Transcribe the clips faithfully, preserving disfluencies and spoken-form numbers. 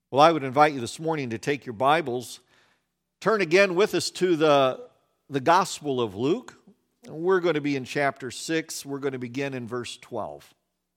Well, I would invite you this morning to take your Bibles, turn again with us to the, the Gospel of Luke. We're going to be in chapter six. We're going to begin in verse twelve.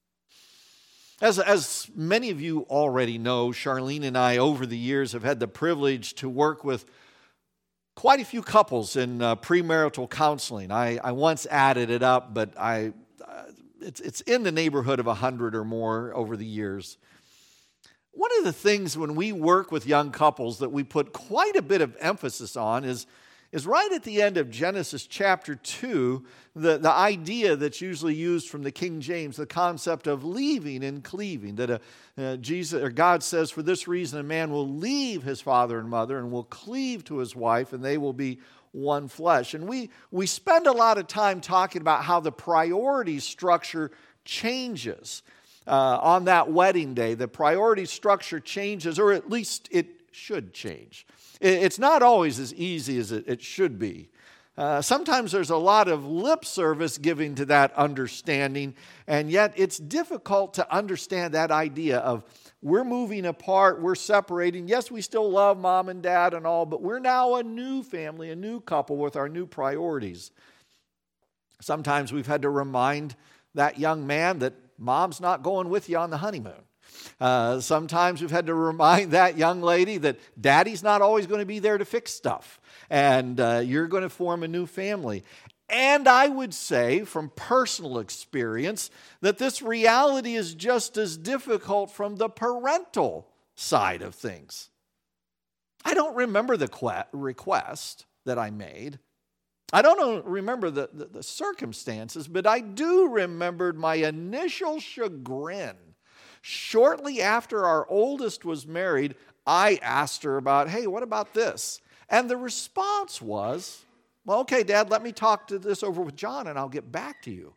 As, as many of you already know, Charlene and I over the years have had the privilege to work with quite a few couples in uh, premarital counseling. I, I once added it up, but I uh, it's, it's in the neighborhood of a hundred or more over the years. One of the things when we work with young couples that we put quite a bit of emphasis on is, is right at the end of Genesis chapter two, the, the idea that's usually used from the King James, the concept of leaving and cleaving, that a, uh, Jesus or God says, for this reason a man will leave his father and mother and will cleave to his wife, and they will be one flesh. And we, we spend a lot of time talking about how the priority structure changes. Uh, on that wedding day, the priority structure changes, or at least it should change. It, it's not always as easy as it, it should be. Uh, sometimes there's a lot of lip service giving to that understanding, and yet it's difficult to understand that idea of we're moving apart, we're separating. Yes, we still love mom and dad and all, but we're now a new family, a new couple with our new priorities. Sometimes we've had to remind that young man that mom's not going with you on the honeymoon. Uh, sometimes we've had to remind that young lady that daddy's not always going to be there to fix stuff. And uh, you're going to form a new family. And I would say from personal experience that this reality is just as difficult from the parental side of things. I don't remember the que- request that I made. I don't remember the, the, the circumstances, but I do remember my initial chagrin. Shortly after our oldest was married, I asked her about, hey, what about this? And the response was, well, okay, Dad, let me talk to this over with John and I'll get back to you.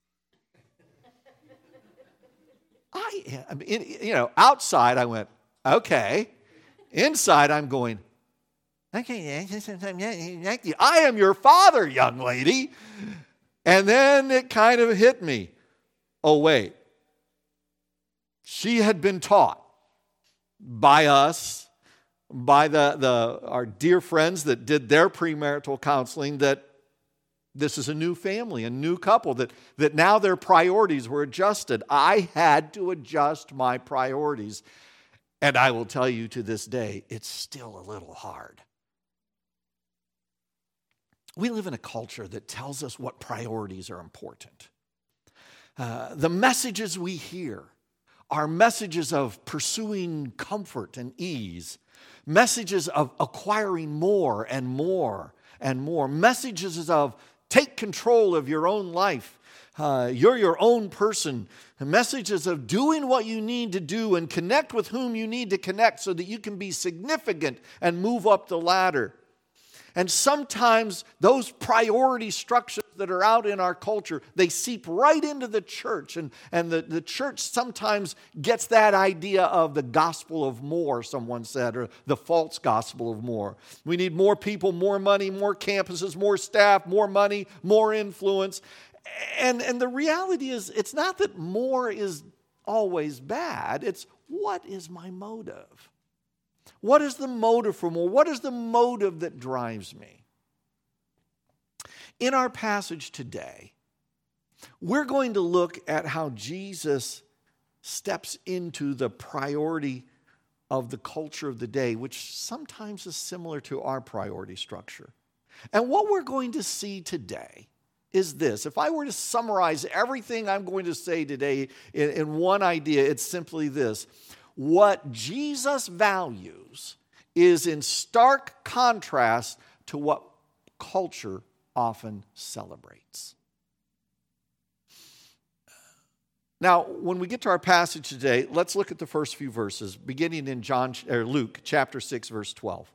I, I mean, you know, outside I went, okay. Inside I'm going, okay, I am your father, young lady. And then it kind of hit me. Oh, wait. She had been taught by us, by the, the our dear friends that did their premarital counseling, that this is a new family, a new couple, that, that now their priorities were adjusted. I had to adjust my priorities. And I will tell you to this day, it's still a little hard. We live in a culture that tells us what priorities are important. Uh, the messages we hear are messages of pursuing comfort and ease, messages of acquiring more and more and more, messages of take control of your own life. Uh, you're your own person. Messages of doing what you need to do and connect with whom you need to connect so that you can be significant and move up the ladder. And sometimes those priority structures that are out in our culture, they seep right into the church. And, and the, the church sometimes gets that idea of the gospel of more, someone said, or the false gospel of more. We need more people, more money, more campuses, more staff, more money, more influence. And, and the reality is, it's not that more is always bad. It's what is my motive? What is the motive for more? What is the motive that drives me? In our passage today, we're going to look at how Jesus steps into the priority of the culture of the day, which sometimes is similar to our priority structure. And what we're going to see today is this. If I were to summarize everything I'm going to say today in, in one idea, it's simply this. What Jesus values is in stark contrast to what culture often celebrates. Now, when we get to our passage today, let's look at the first few verses, beginning in John or Luke chapter six, verse twelve.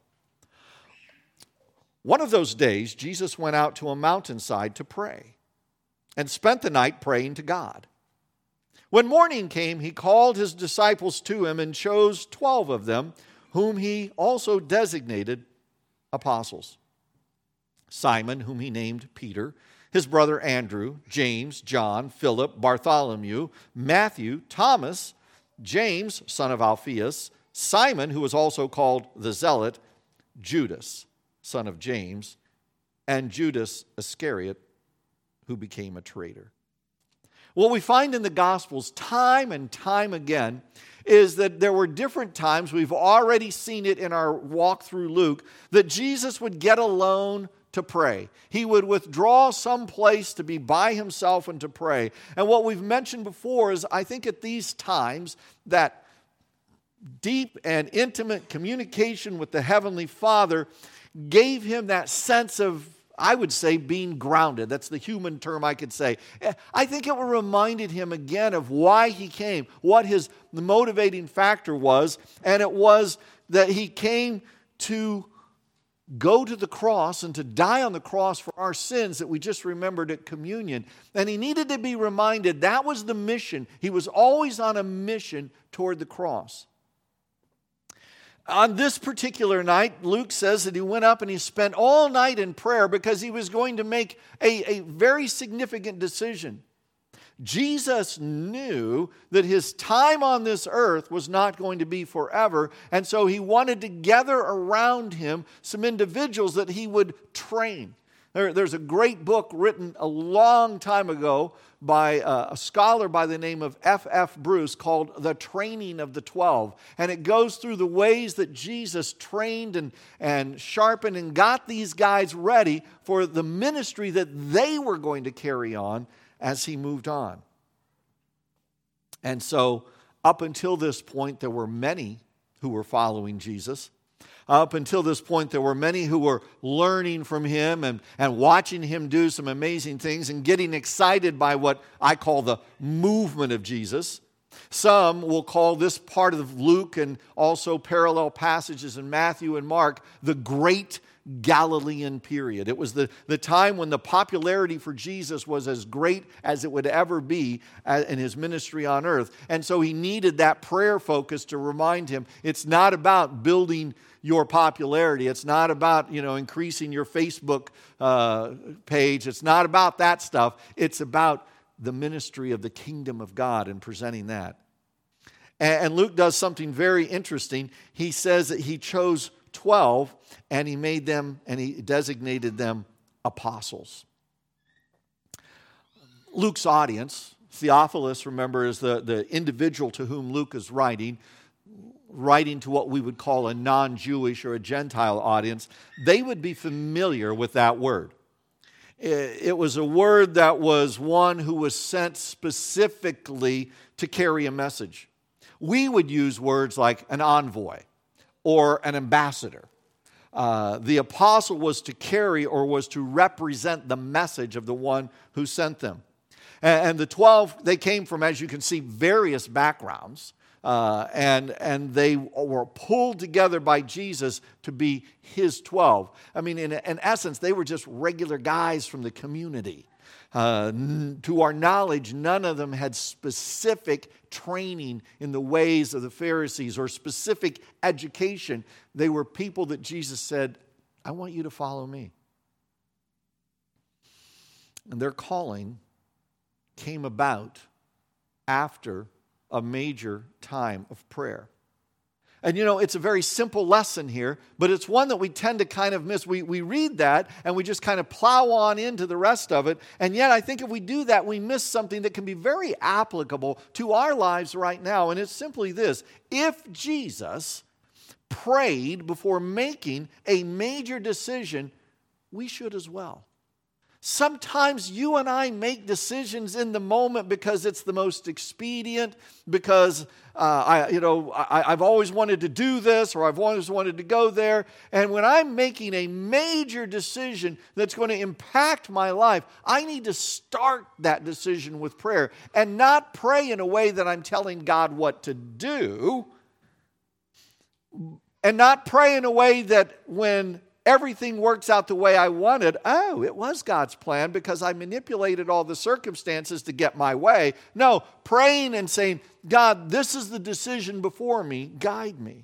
One of those days, Jesus went out to a mountainside to pray and spent the night praying to God. When morning came, he called his disciples to him and chose twelve of them, whom he also designated apostles. Simon, whom he named Peter, his brother Andrew, James, John, Philip, Bartholomew, Matthew, Thomas, James, son of Alphaeus, Simon, who was also called the Zealot, Judas, son of James, and Judas Iscariot, who became a traitor. What we find in the Gospels time and time again is that there were different times, we've already seen it in our walk through Luke, that Jesus would get alone to pray. He would withdraw someplace to be by himself and to pray. And what we've mentioned before is, I think at these times, that deep and intimate communication with the Heavenly Father gave him that sense of, I would say, being grounded. That's the human term I could say. I think it reminded him again of why he came, what his motivating factor was, and it was that he came to go to the cross and to die on the cross for our sins that we just remembered at communion. And he needed to be reminded that was the mission. He was always on a mission toward the cross. On this particular night, Luke says that he went up and he spent all night in prayer because he was going to make a, a very significant decision. Jesus knew that his time on this earth was not going to be forever, and so he wanted to gather around him some individuals that he would train. There, there's a great book written a long time ago by a scholar by the name of F F Bruce called The Training of the Twelve. And it goes through the ways that Jesus trained and, and sharpened and got these guys ready for the ministry that they were going to carry on as he moved on. And so up until this point, there were many who were following Jesus. Up until this point, there were many who were learning from him and, and watching him do some amazing things and getting excited by what I call the movement of Jesus. Some will call this part of Luke and also parallel passages in Matthew and Mark the Great Galilean period. It was the, the time when the popularity for Jesus was as great as it would ever be in his ministry on earth. And so he needed that prayer focus to remind him it's not about building your popularity. It's not about, you know, increasing your Facebook uh, page. It's not about that stuff. It's about the ministry of the kingdom of God and presenting that. And, and Luke does something very interesting. He says that he chose twelve and he made them and he designated them apostles. Luke's audience, Theophilus, remember, is the, the individual to whom Luke is writing, writing to what we would call a non-Jewish or a Gentile audience. They would be familiar with that word. It was a word that was one who was sent specifically to carry a message. We would use words like an envoy or an ambassador. Uh, the apostle was to carry or was to represent the message of the one who sent them. And, and the twelve, they came from, as you can see, various backgrounds. Uh, and, and they were pulled together by Jesus to be his twelve. I mean, in, in essence, they were just regular guys from the community. Uh, n- to our knowledge, none of them had specific training in the ways of the Pharisees or specific education. They were people that Jesus said, I want you to follow me. And their calling came about after a major time of prayer. And you know, it's a very simple lesson here, but it's one that we tend to kind of miss. We, we read that and we just kind of plow on into the rest of it. And yet I think if we do that, we miss something that can be very applicable to our lives right now. And it's simply this: if Jesus prayed before making a major decision, we should as well. Sometimes you and I make decisions in the moment because it's the most expedient, because uh, I, you know, I, I've always wanted to do this, or I've always wanted to go there. And when I'm making a major decision that's going to impact my life, I need to start that decision with prayer and not pray in a way that I'm telling God what to do, and not pray in a way that when everything works out the way I wanted, oh, it was God's plan because I manipulated all the circumstances to get my way. No, praying and saying, God, this is the decision before me, guide me.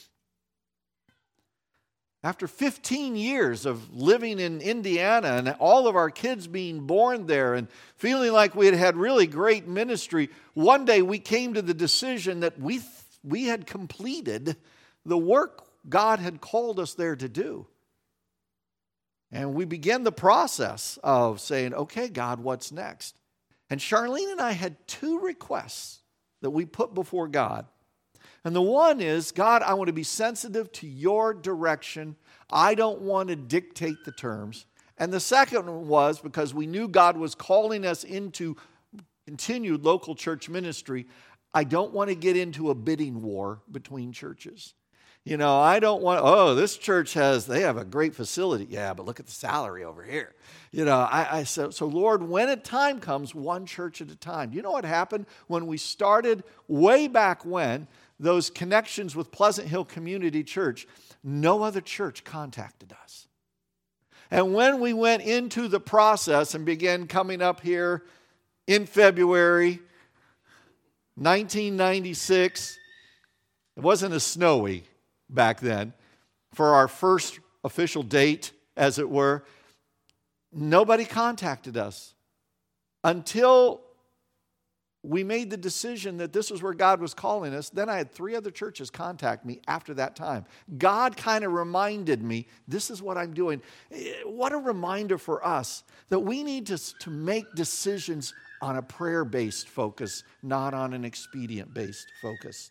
After fifteen years of living in Indiana and all of our kids being born there and feeling like we had had really great ministry, one day we came to the decision that we we had completed the work God had called us there to do. And we began the process of saying, okay, God, what's next? And Charlene and I had two requests that we put before God. And the one is, God, I want to be sensitive to your direction. I don't want to dictate the terms. And the second one was, because we knew God was calling us into continued local church ministry, I don't want to get into a bidding war between churches. You know, I don't want, oh, this church has, they have a great facility. Yeah, but look at the salary over here. You know, I, I said, so Lord, when a time comes, one church at a time. You know what happened when we started way back when, those connections with Pleasant Hill Community Church? No other church contacted us. And when we went into the process and began coming up here in February nineteen ninety-six, it wasn't as snowy back then, for our first official date, as it were, nobody contacted us until we made the decision that this was where God was calling us. Then I had three other churches contact me after that time. God kind of reminded me, this is what I'm doing. What a reminder for us that we need to, to make decisions on a prayer-based focus, not on an expedient-based focus.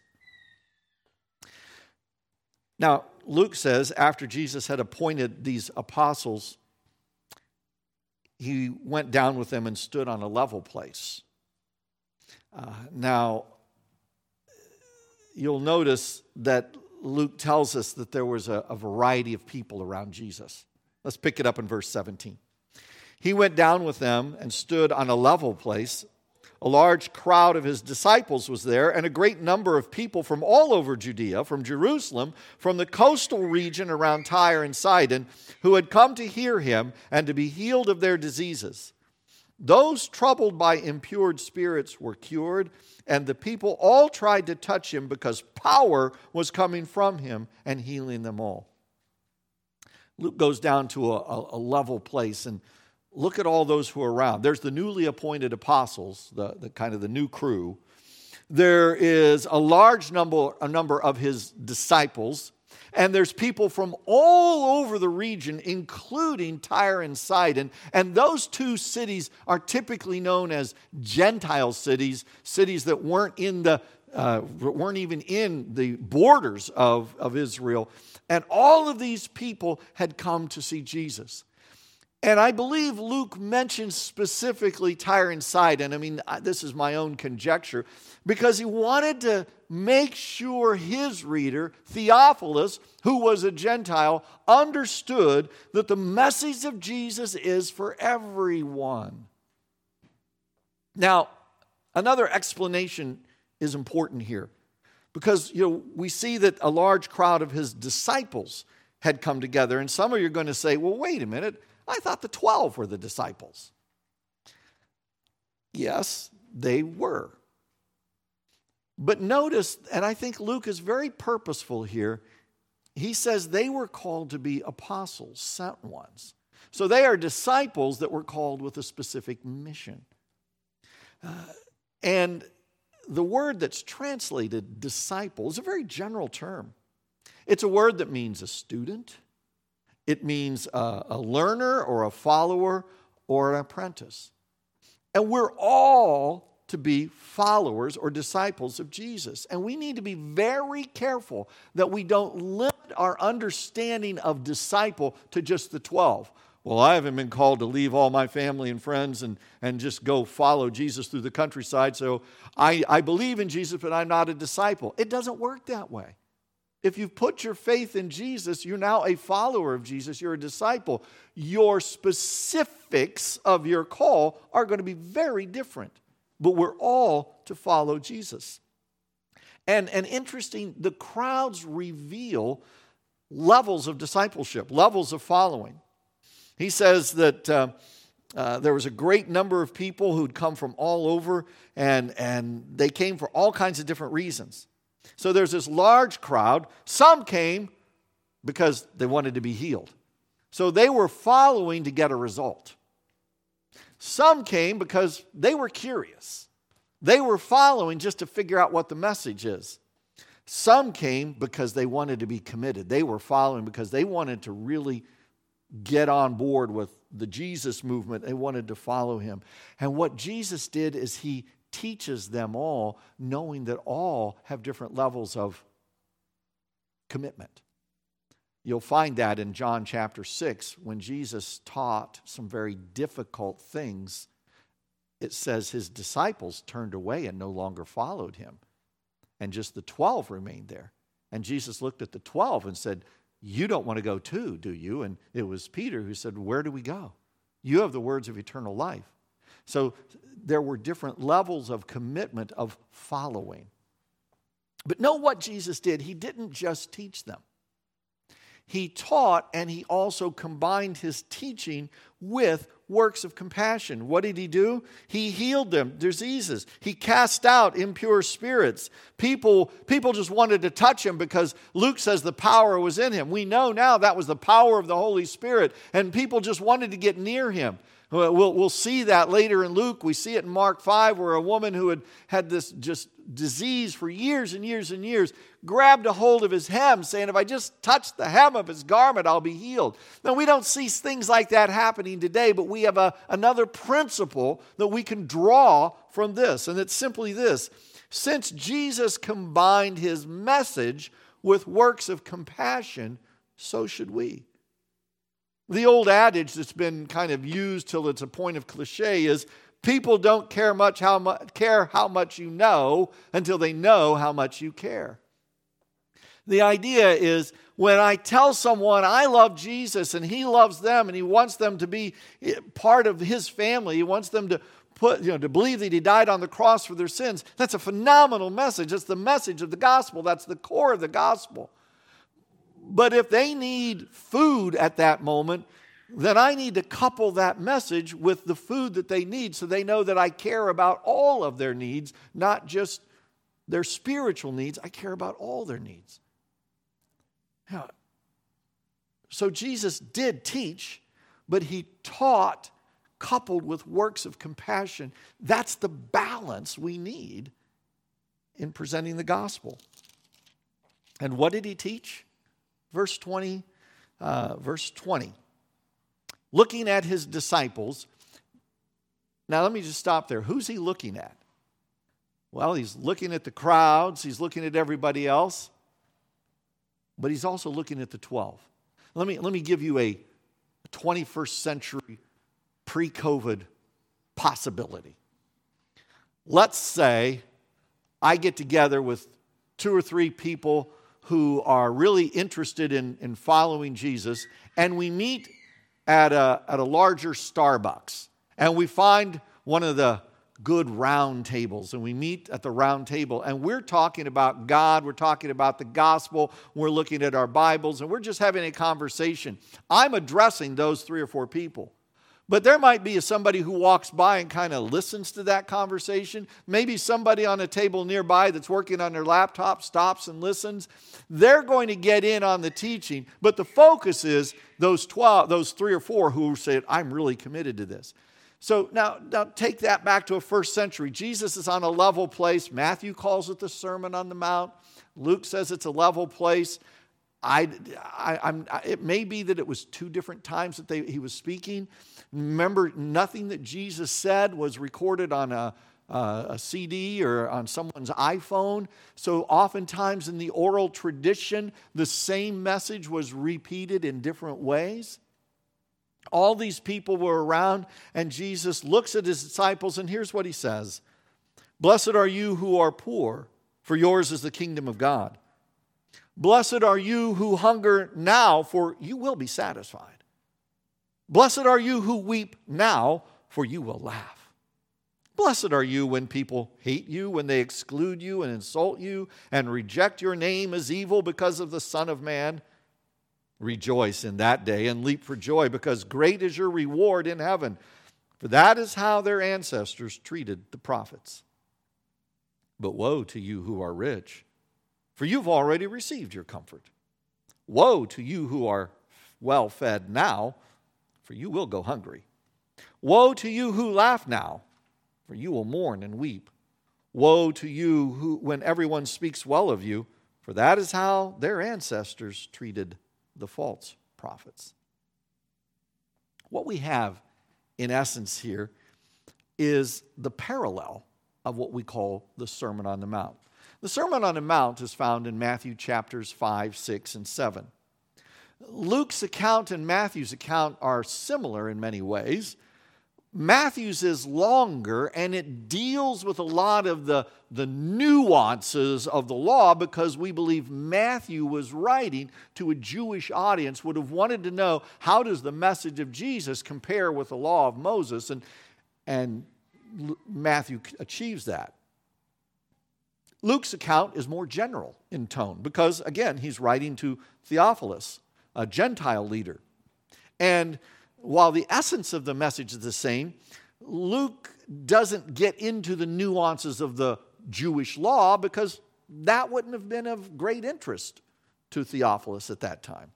Now, Luke says, after Jesus had appointed these apostles, he went down with them and stood on a level place. Uh, now, you'll notice that Luke tells us that there was a, a variety of people around Jesus. Let's pick it up in verse seventeen. He went down with them and stood on a level place. A large crowd of his disciples was there, and a great number of people from all over Judea, from Jerusalem, from the coastal region around Tyre and Sidon, who had come to hear him and to be healed of their diseases. Those troubled by impure spirits were cured, and the people all tried to touch him because power was coming from him and healing them all. Luke goes down to a, a, a level place, and look at all those who are around. There's the newly appointed apostles, the, the kind of the new crew. There is a large number, a number of his disciples. And there's people from all over the region, including Tyre and Sidon. And those two cities are typically known as Gentile cities, cities that weren't in the uh, weren't even in the borders of, of Israel. And all of these people had come to see Jesus. And I believe Luke mentions specifically Tyre and Sidon. I mean, this is my own conjecture, because he wanted to make sure his reader, Theophilus, who was a Gentile, understood that the message of Jesus is for everyone. Now, another explanation is important here, because you know we see that a large crowd of his disciples had come together, and some of you are going to say, well, wait a minute, I thought the twelve were the disciples. Yes, they were. But notice, and I think Luke is very purposeful here, he says they were called to be apostles, sent ones. So they are disciples that were called with a specific mission. Uh, and the word that's translated disciple is a very general term. It's a word that means a student. It means a, a learner or a follower or an apprentice. And we're all to be followers or disciples of Jesus. And we need to be very careful that we don't limit our understanding of disciple to just the twelve. Well, I haven't been called to leave all my family and friends and, and just go follow Jesus through the countryside, so I, I believe in Jesus, but I'm not a disciple. It doesn't work that way. If you've put your faith in Jesus, you're now a follower of Jesus. You're a disciple. Your specifics of your call are going to be very different. But we're all to follow Jesus. And, and interesting, the crowds reveal levels of discipleship, levels of following. He says that uh, uh, there was a great number of people who'd come from all over, and, and they came for all kinds of different reasons. So there's this large crowd. Some came because they wanted to be healed. So they were following to get a result. Some came because they were curious. They were following just to figure out what the message is. Some came because they wanted to be committed. They were following because they wanted to really get on board with the Jesus movement. They wanted to follow him. And what Jesus did is he teaches them all, knowing that all have different levels of commitment. You'll find that in John chapter six, when Jesus taught some very difficult things. It says his disciples turned away and no longer followed him. And just the twelve remained there. And Jesus looked at the twelve and said, you don't want to go too, do you? And it was Peter who said, where do we go? You have the words of eternal life. So there were different levels of commitment, of following. But know what Jesus did? He didn't just teach them. He taught, and he also combined his teaching with works of compassion. What did he do? He healed them diseases. He cast out impure spirits. People, people just wanted to touch him because Luke says the power was in him. We know now that was the power of the Holy Spirit, and people just wanted to get near him. We'll, we'll see that later in Luke. We see it in Mark five, where a woman who had had this just disease for years and years and years grabbed a hold of his hem, saying, if I just touch the hem of his garment, I'll be healed. Now, we don't see things like that happening today, but we have a, another principle that we can draw from this, and it's simply this. Since Jesus combined his message with works of compassion, so should we. The old adage that's been kind of used till it's a point of cliche is, people don't care much how much care how much you know until they know how much you care. The idea is, when I tell someone I love Jesus and he loves them and he wants them to be part of his family, he wants them to put, you know, to believe that he died on the cross for their sins, that's a phenomenal message. It's the message of the gospel. That's the core of the gospel. But if they need food at that moment, then I need to couple that message with the food that they need, so they know that I care about all of their needs, not just their spiritual needs. I care about all their needs. Now, so Jesus did teach, but he taught coupled with works of compassion. That's the balance we need in presenting the gospel. And what did he teach? Verse twenty, uh, verse twenty. Looking at his disciples. Now let me just stop there. Who's he looking at? Well, he's looking at the crowds. He's looking at everybody else. But he's also looking at the twelve. Let me, let me give you a twenty-first century pre-COVID possibility. Let's say I get together with two or three people who are really interested in, in following Jesus, and we meet at a, at a larger Starbucks, and we find one of the good round tables, and we meet at the round table, and we're talking about God, we're talking about the gospel, we're looking at our Bibles, and we're just having a conversation. I'm addressing those three or four people. But there might be somebody who walks by and kind of listens to that conversation. Maybe somebody on a table nearby that's working on their laptop stops and listens. They're going to get in on the teaching, but the focus is those twelve, those three or four who said, I'm really committed to this. So now, now take that back to a first century. Jesus is on a level place. Matthew calls it the Sermon on the Mount. Luke says it's a level place. I, I, I'm, it may be that it was two different times that they, he was speaking. Remember, nothing that Jesus said was recorded on a, a, a C D or on someone's iPhone. So oftentimes in the oral tradition, the same message was repeated in different ways. All these people were around, and Jesus looks at his disciples, and here's what he says. Blessed are you who are poor, for yours is the kingdom of God. Blessed are you who hunger now, for you will be satisfied. Blessed are you who weep now, for you will laugh. Blessed are you when people hate you, when they exclude you and insult you and reject your name as evil because of the Son of Man. Rejoice in that day and leap for joy, because great is your reward in heaven. For that is how their ancestors treated the prophets. But woe to you who are rich, for you've already received your comfort. Woe to you who are well fed now, for you will go hungry. Woe to you who laugh now, for you will mourn and weep. Woe to you who, when everyone speaks well of you, for that is how their ancestors treated the false prophets. What we have, in essence, here is the parallel of what we call the Sermon on the Mount. The Sermon on the Mount is found in Matthew chapters five, six, and seven. Luke's account and Matthew's account are similar in many ways. Matthew's is longer, and it deals with a lot of the, the nuances of the law, because we believe Matthew was writing to a Jewish audience, would have wanted to know, how does the message of Jesus compare with the law of Moses? And, and Matthew achieves that. Luke's account is more general in tone because, again, he's writing to Theophilus, a Gentile leader. And while the essence of the message is the same, Luke doesn't get into the nuances of the Jewish law because that wouldn't have been of great interest to Theophilus at that time.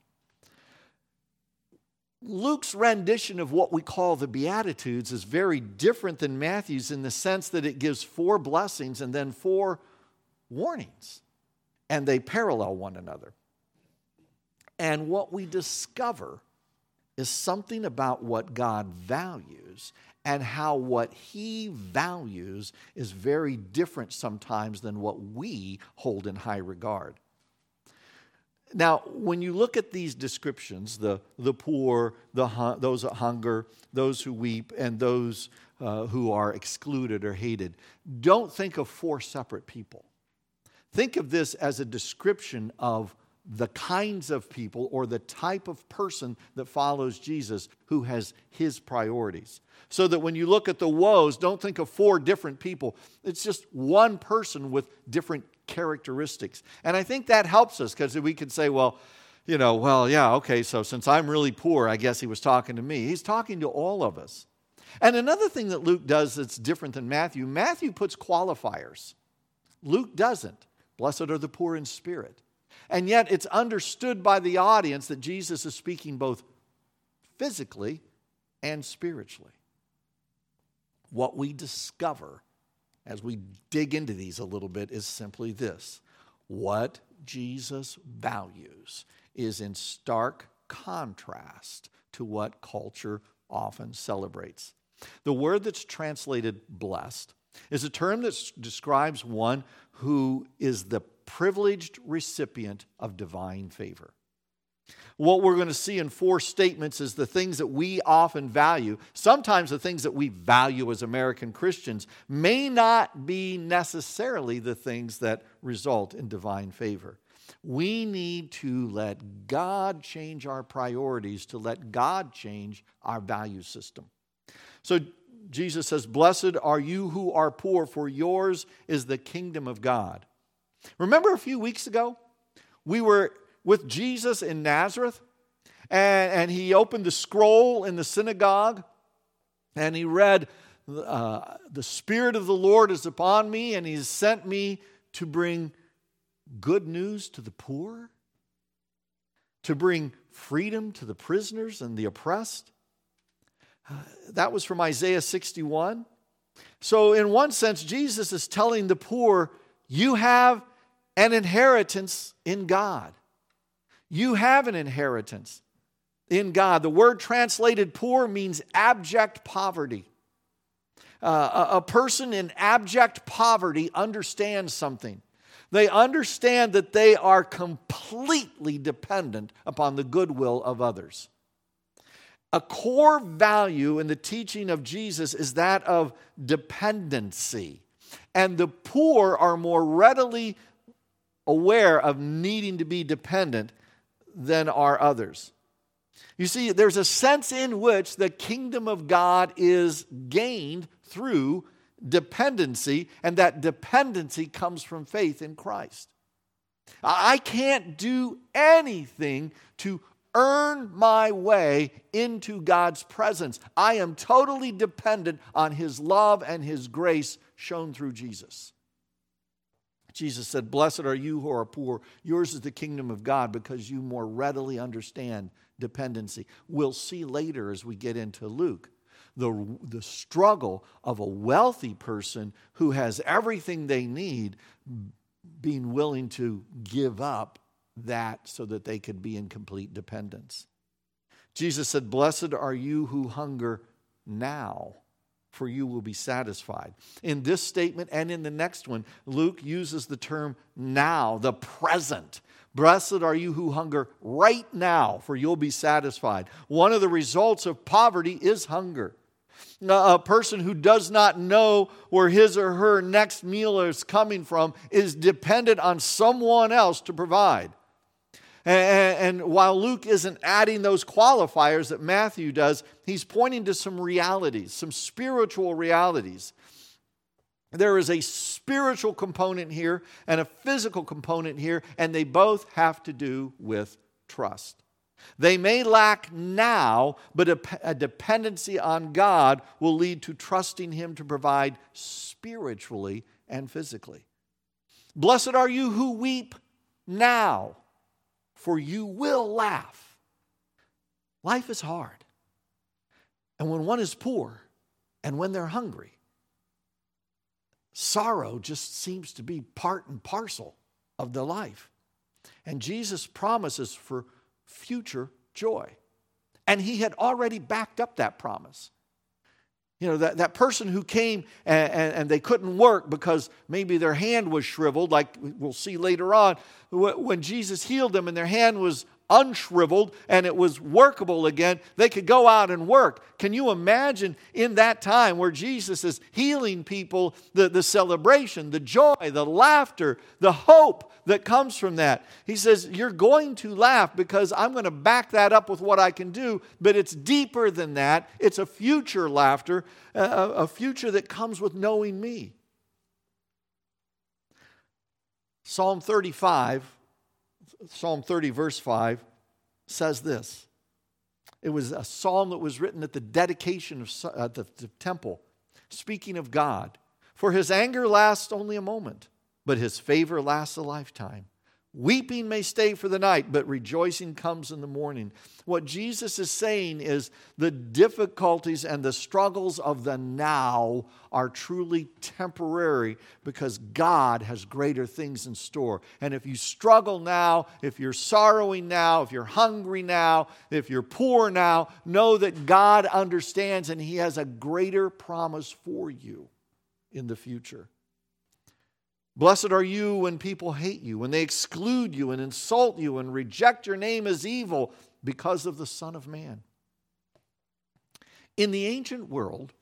Luke's rendition of what we call the Beatitudes is very different than Matthew's in the sense that it gives four blessings and then four warnings, and they parallel one another. And what we discover is something about what God values and how what He values is very different sometimes than what we hold in high regard. Now, when you look at these descriptions, the, the poor, the those that hunger, those who weep, and those uh, who are excluded or hated, don't think of four separate people. Think of this as a description of the kinds of people or the type of person that follows Jesus who has His priorities. So that when you look at the woes, don't think of four different people. It's just one person with different characteristics. And I think that helps us because we could say, well, you know, well, yeah, okay, so since I'm really poor, I guess He was talking to me. He's talking to all of us. And another thing that Luke does that's different than Matthew, Matthew puts qualifiers. Luke doesn't. Blessed are the poor in spirit. And yet it's understood by the audience that Jesus is speaking both physically and spiritually. What we discover as we dig into these a little bit is simply this. What Jesus values is in stark contrast to what culture often celebrates. The word that's translated blessed is a term that describes one who is the privileged recipient of divine favor. What we're going to see in four statements is the things that we often value. Sometimes the things that we value as American Christians may not be necessarily the things that result in divine favor. We need to let God change our priorities, to let God change our value system. So Jesus says, "Blessed are you who are poor, for yours is the kingdom of God." Remember a few weeks ago, we were with Jesus in Nazareth, and, and He opened the scroll in the synagogue, and He read, uh, "The Spirit of the Lord is upon me, and He has sent me to bring good news to the poor, to bring freedom to the prisoners and the oppressed." Uh, that was from Isaiah sixty-one. So in one sense, Jesus is telling the poor, you have an inheritance in God. You have an inheritance in God. The word translated poor means abject poverty. Uh, a, a person in abject poverty understands something. They understand that they are completely dependent upon the goodwill of others. A core value in the teaching of Jesus is that of dependency. And the poor are more readily aware of needing to be dependent than are others. You see, there's a sense in which the kingdom of God is gained through dependency, and that dependency comes from faith in Christ. I can't do anything to earn my way into God's presence. I am totally dependent on His love and His grace shown through Jesus. Jesus said, "Blessed are you who are poor. Yours is the kingdom of God," because you more readily understand dependency. We'll see later as we get into Luke the, the struggle of a wealthy person who has everything they need being willing to give up that so that they could be in complete dependence. Jesus said, "Blessed are you who hunger now, for you will be satisfied." In this statement and in the next one, Luke uses the term now, the present. Blessed are you who hunger right now, for you'll be satisfied. One of the results of poverty is hunger. A person who does not know where his or her next meal is coming from is dependent on someone else to provide. And while Luke isn't adding those qualifiers that Matthew does, he's pointing to some realities, some spiritual realities. There is a spiritual component here and a physical component here, and they both have to do with trust. They may lack now, but a, a dependency on God will lead to trusting Him to provide spiritually and physically. Blessed are you who weep now, for you will laugh. Life is hard. And when one is poor and when they're hungry, sorrow just seems to be part and parcel of the life. And Jesus promises for future joy. And He had already backed up that promise. You know, that, that person who came and, and, and they couldn't work because maybe their hand was shriveled, like we'll see later on, when Jesus healed them and their hand was unshriveled and it was workable again, they could go out and work. Can you imagine in that time where Jesus is healing people, the, the celebration, the joy, the laughter, the hope that comes from that? He says, you're going to laugh because I'm going to back that up with what I can do, but it's deeper than that. It's a future laughter, a, a future that comes with knowing me. Psalm thirty-five, Psalm thirty, verse five, says this. It was a psalm that was written at the dedication of uh, the, the temple, speaking of God. For His anger lasts only a moment, but His favor lasts a lifetime. Weeping may stay for the night, but rejoicing comes in the morning. What Jesus is saying is the difficulties and the struggles of the now are truly temporary because God has greater things in store. And if you struggle now, if you're sorrowing now, if you're hungry now, if you're poor now, know that God understands and He has a greater promise for you in the future. Blessed are you when people hate you, when they exclude you and insult you and reject your name as evil because of the Son of Man. In the ancient world,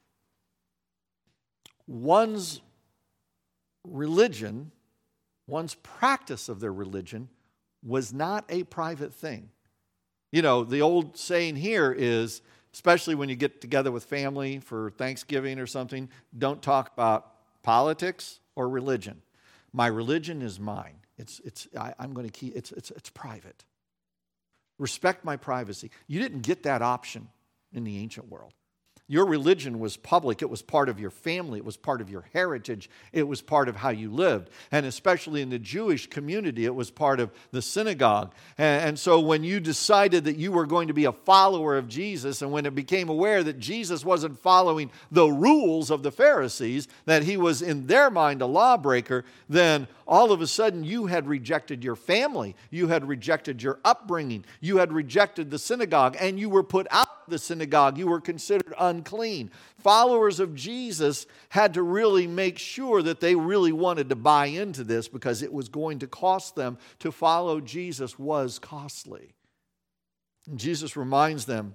one's religion, one's practice of their religion was not a private thing. You know, the old saying here is, especially when you get together with family for Thanksgiving or something, don't talk about politics or religion. My religion is mine. It's, it's, I, I'm going to keep, it's, it's, it's private. Respect my privacy. You didn't get that option in the ancient world. Your religion was public. It was part of your family. It was part of your heritage. It was part of how you lived. And especially in the Jewish community, it was part of the synagogue. And, and so when you decided that you were going to be a follower of Jesus, and when it became aware that Jesus wasn't following the rules of the Pharisees, that He was in their mind a lawbreaker, then all of a sudden you had rejected your family. You had rejected your upbringing. You had rejected the synagogue, and you were put out of the synagogue. You were considered unclean. Followers of Jesus had to really make sure that they really wanted to buy into this because it was going to cost them. To follow Jesus was costly. And Jesus reminds them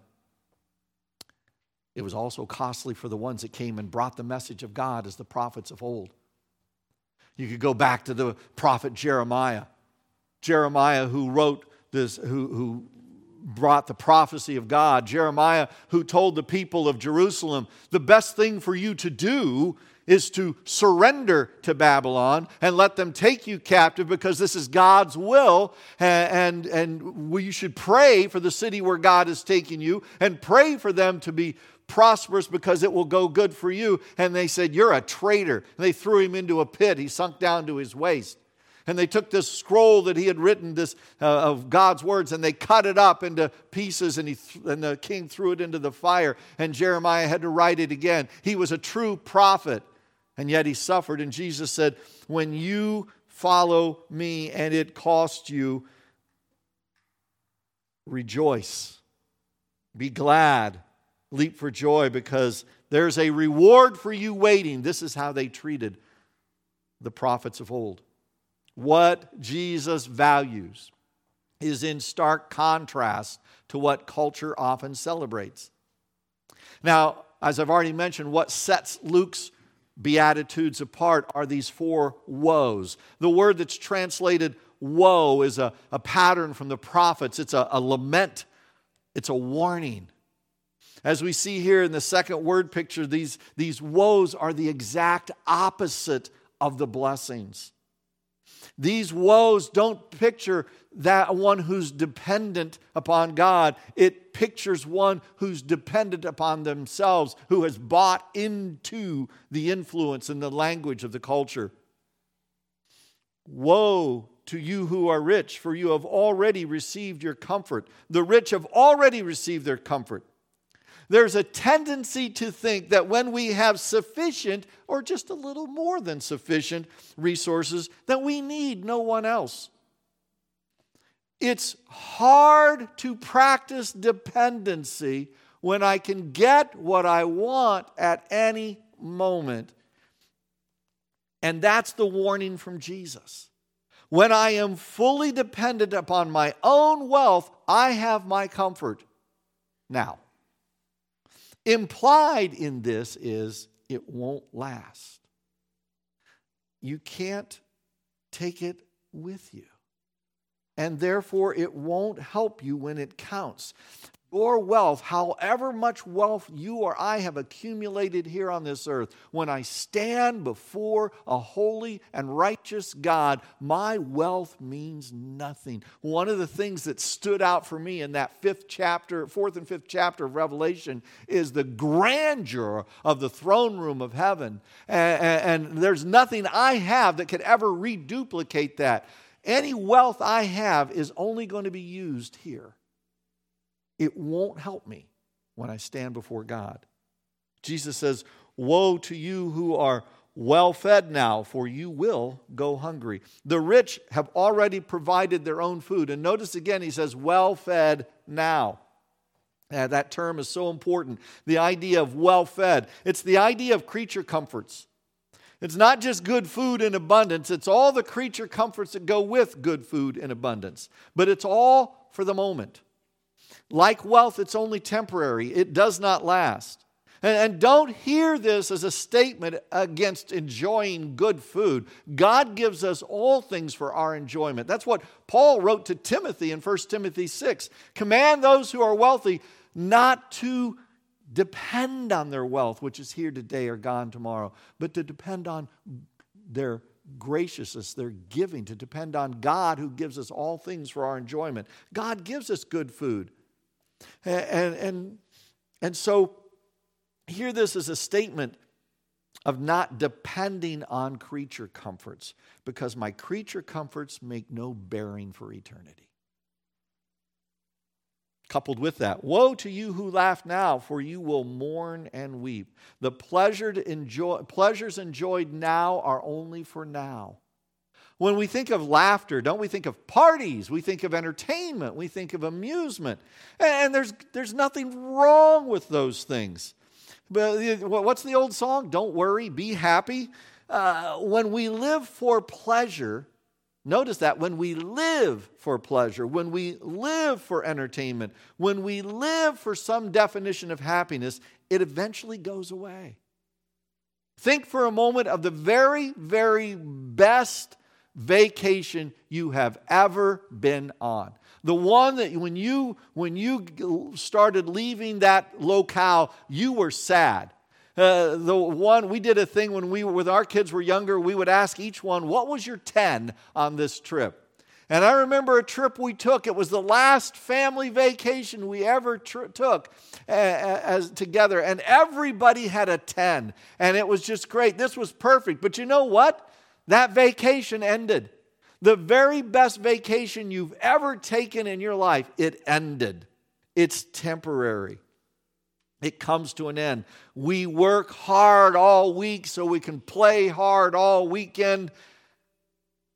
it was also costly for the ones that came and brought the message of God as the prophets of old. You could go back to the prophet Jeremiah. Jeremiah who wrote this, who, who brought the prophecy of God. Jeremiah who told the people of Jerusalem, the best thing for you to do is to surrender to Babylon and let them take you captive because this is God's will. And, and, and we should pray for the city where God is taking you and pray for them to be prosperous because it will go good for you. And they said, you're a traitor. And they threw him into a pit. He sunk down to his waist. And they took this scroll that he had written this uh, of God's words, and they cut it up into pieces, and, he th- and the king threw it into the fire, and Jeremiah had to write it again. He was a true prophet, and yet he suffered. And Jesus said, when you follow me and it costs you, rejoice. Be glad. Leap for joy because there's a reward for you waiting. This is how they treated the prophets of old. What Jesus values is in stark contrast to what culture often celebrates. Now, as I've already mentioned, what sets Luke's Beatitudes apart are these four woes. The word that's translated woe is a, a pattern from the prophets. It's a, a lament. It's a warning. As we see here in the second word picture, these, these woes are the exact opposite of the blessings. These woes don't picture that one who's dependent upon God. It pictures one who's dependent upon themselves, who has bought into the influence and the language of the culture. Woe to you who are rich, for you have already received your comfort. The rich have already received their comfort. There's a tendency to think that when we have sufficient or just a little more than sufficient resources, that we need no one else. It's hard to practice dependency when I can get what I want at any moment. And that's the warning from Jesus. When I am fully dependent upon my own wealth, I have my comfort now. Implied in this is it won't last. You can't take it with you. And therefore, it won't help you when it counts. Your wealth, however much wealth you or I have accumulated here on this earth, when I stand before a holy and righteous God, my wealth means nothing. One of the things that stood out for me in that fifth chapter, fourth and fifth chapter of Revelation is the grandeur of the throne room of heaven. And, and, and there's nothing I have that could ever reduplicate that. Any wealth I have is only going to be used here. It won't help me when I stand before God. Jesus says, woe to you who are well fed now, for you will go hungry. The rich have already provided their own food. And notice again, he says, well fed now. Uh, that term is so important. The idea of well fed. It's the idea of creature comforts. It's not just good food in abundance. It's all the creature comforts that go with good food in abundance. But it's all for the moment. Like wealth, it's only temporary. It does not last. And, and don't hear this as a statement against enjoying good food. God gives us all things for our enjoyment. That's what Paul wrote to Timothy in First Timothy six. Command those who are wealthy not to depend on their wealth, which is here today or gone tomorrow, but to depend on their graciousness, their giving, to depend on God who gives us all things for our enjoyment. God gives us good food. And, and, and so hear this as a statement of not depending on creature comforts, because my creature comforts make no bearing for eternity. Coupled with that, woe to you who laugh now, for you will mourn and weep. The pleasure to enjoy, pleasures enjoyed now are only for now. When we think of laughter, don't we think of parties? We think of entertainment. We think of amusement. And there's, there's nothing wrong with those things. But what's the old song? Don't worry, be happy. Uh, when we live for pleasure, notice that when we live for pleasure, when we live for entertainment, when we live for some definition of happiness, it eventually goes away. Think for a moment of the very, very best vacation you have ever been on. The one that when you when you started leaving that locale, you were sad. Uh, the one, we did a thing when we were, with our kids were younger, we would ask each one, what was your ten on this trip? And I remember a trip we took. It was the last family vacation we ever tr- took uh, as together. And everybody had a ten. And it was just great. This was perfect. But you know what? That vacation ended. The very best vacation you've ever taken in your life, it ended. It's temporary. It comes to an end. We work hard all week so we can play hard all weekend.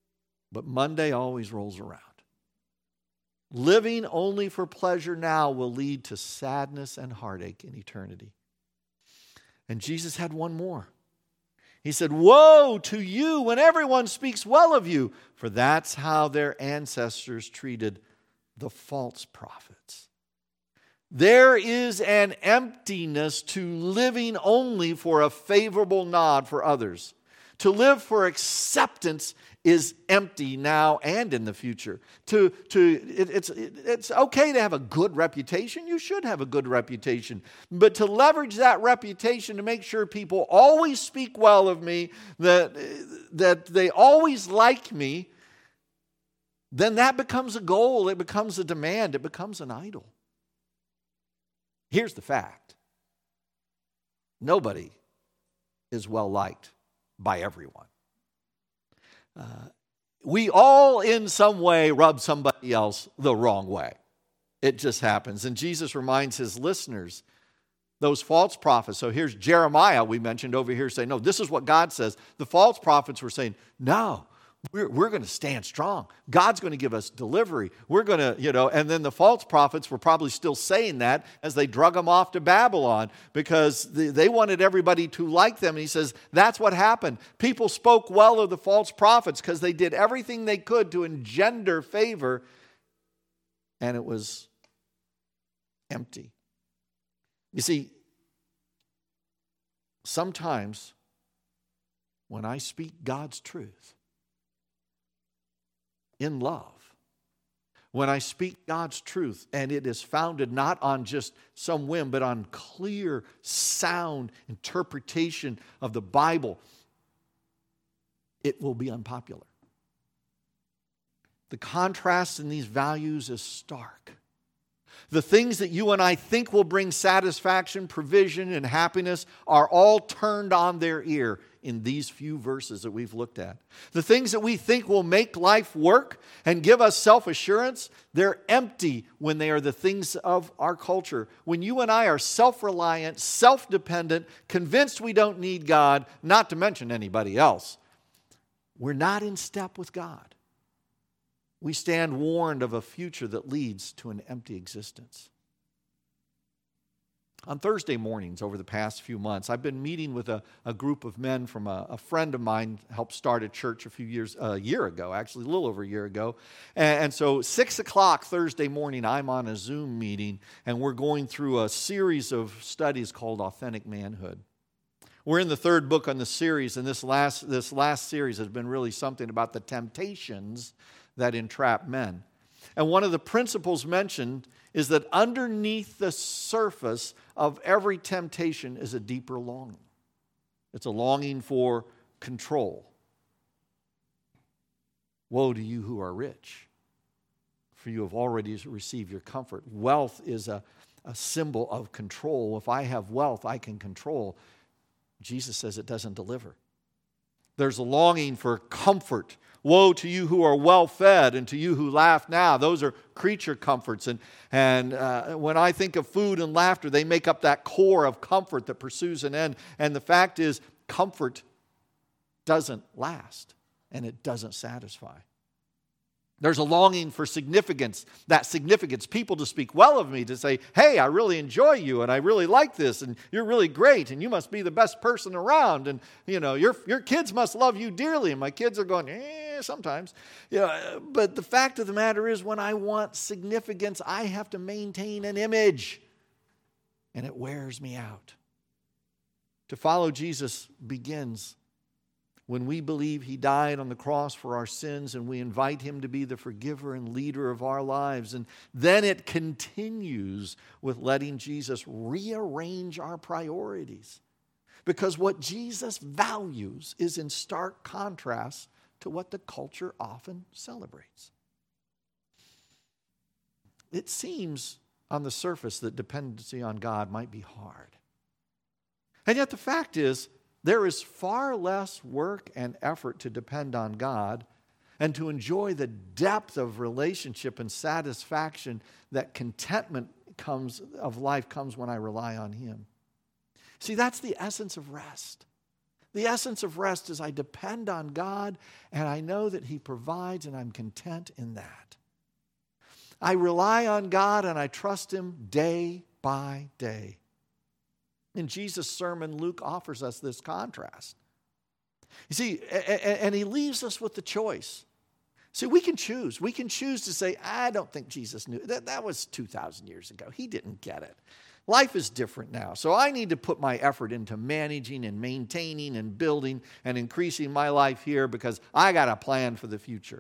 But Monday always rolls around. Living only for pleasure now will lead to sadness and heartache in eternity. And Jesus had one more. He said, "Woe to you when everyone speaks well of you, for that's how their ancestors treated the false prophets." There is an emptiness to living only for a favorable nod for others. To live for acceptance is empty now and in the future. To, to, it, it's, it, it's okay to have a good reputation. You should have a good reputation. But to leverage that reputation to make sure people always speak well of me, that, that they always like me, then that becomes a goal. It becomes a demand. It becomes an idol. Here's the fact. Nobody is well liked by everyone. Uh, we all in some way rub somebody else the wrong way. It just happens. And Jesus reminds his listeners, those false prophets. So here's Jeremiah, we mentioned over here, saying, no, this is what God says. The false prophets were saying, no, we're, we're going to stand strong. God's going to give us delivery. We're going to, you know, and then the false prophets were probably still saying that as they drug them off to Babylon because they, they wanted everybody to like them. And he says, that's what happened. People spoke well of the false prophets because they did everything they could to engender favor, and it was empty. You see, sometimes when I speak God's truth in love, when I speak God's truth and it is founded not on just some whim, but on clear, sound interpretation of the Bible, it will be unpopular. The contrast in these values is stark. The things that you and I think will bring satisfaction, provision, and happiness are all turned on their ear in these few verses that we've looked at. The things that we think will make life work and give us self-assurance, they're empty when they are the things of our culture. When you and I are self-reliant, self-dependent, convinced we don't need God, not to mention anybody else, we're not in step with God. We stand warned of a future that leads to an empty existence. On Thursday mornings over the past few months, I've been meeting with a, a group of men from a, a friend of mine helped start a church a few years, a year ago, actually a little over a year ago. And, and so six o'clock Thursday morning, I'm on a Zoom meeting, and we're going through a series of studies called Authentic Manhood. We're in the third book on the series, and this last, this last series has been really something about the temptations that entrap men. And one of the principles mentioned is that underneath the surface of every temptation is a deeper longing. It's a longing for control. Woe to you who are rich, for you have already received your comfort. Wealth is a, a symbol of control. If I have wealth, I can control. Jesus says it doesn't deliver. There's a longing for comfort. Woe to you who are well-fed and to you who laugh now. Those are creature comforts. And, and uh, when I think of food and laughter, they make up that core of comfort that pursues an end. And the fact is, comfort doesn't last and it doesn't satisfy. There's a longing for significance, that significance, people to speak well of me, to say, hey, I really enjoy you and I really like this and you're really great and you must be the best person around and, you know, your, your kids must love you dearly. And my kids are going, eh, sometimes. You know, but the fact of the matter is when I want significance, I have to maintain an image and it wears me out. To follow Jesus begins when we believe he died on the cross for our sins and we invite him to be the forgiver and leader of our lives. And then it continues with letting Jesus rearrange our priorities. Because what Jesus values is in stark contrast to what the culture often celebrates. It seems on the surface that dependency on God might be hard. And yet the fact is, there is far less work and effort to depend on God and to enjoy the depth of relationship and satisfaction that contentment comes of life comes when I rely on him. See, that's the essence of rest. The essence of rest is I depend on God and I know that He provides and I'm content in that. I rely on God and I trust Him day by day. In Jesus' sermon, Luke offers us this contrast. You see, and he leaves us with the choice. See, we can choose. We can choose to say, I don't think Jesus knew. That, that was two thousand years ago. He didn't get it. Life is different now. So I need to put my effort into managing and maintaining and building and increasing my life here because I got a plan for the future.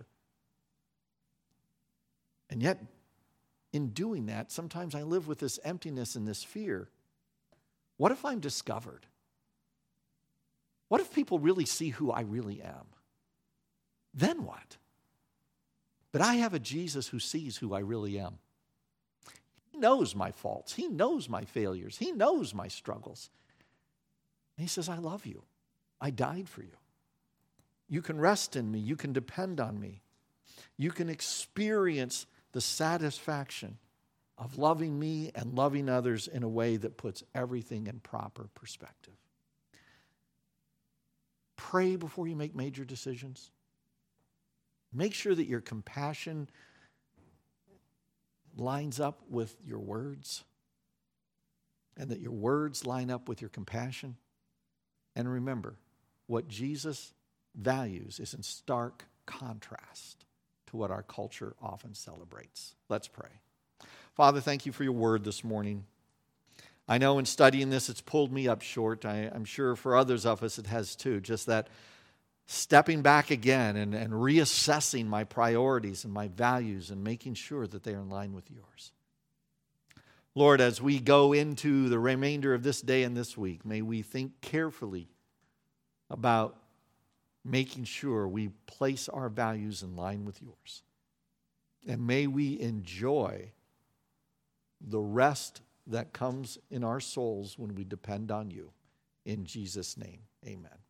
And yet, in doing that, sometimes I live with this emptiness and this fear. What if I'm discovered? What if people really see who I really am? Then what? But I have a Jesus who sees who I really am. He knows my faults. He knows my failures. He knows my struggles. And He says, I love you. I died for you. You can rest in me. You can depend on me. You can experience the satisfaction of loving me and loving others in a way that puts everything in proper perspective. Pray before you make major decisions. Make sure that your compassion lines up with your words and that your words line up with your compassion. And remember, what Jesus values is in stark contrast to what our culture often celebrates. Let's pray. Father, thank you for your word this morning. I know in studying this, it's pulled me up short. I, I'm sure for others of us it has too. Just that stepping back again and, and reassessing my priorities and my values and making sure that they are in line with yours. Lord, as we go into the remainder of this day and this week, may we think carefully about making sure we place our values in line with yours. And may we enjoy the rest that comes in our souls when we depend on you. In Jesus' name, amen.